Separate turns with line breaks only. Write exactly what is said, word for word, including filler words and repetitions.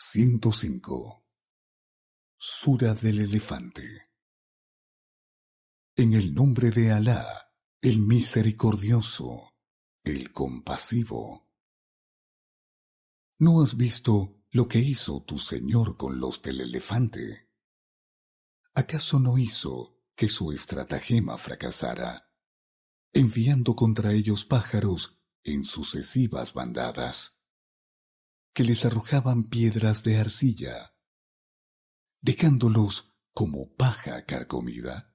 ciento cinco. Sura del elefante. En el nombre de Alá, el misericordioso, el compasivo. ¿No has visto lo que hizo tu Señor con los del elefante? ¿Acaso no hizo que su estratagema fracasara, enviando contra ellos pájaros en sucesivas bandadas, que les arrojaban piedras de arcilla, dejándolos como paja carcomida?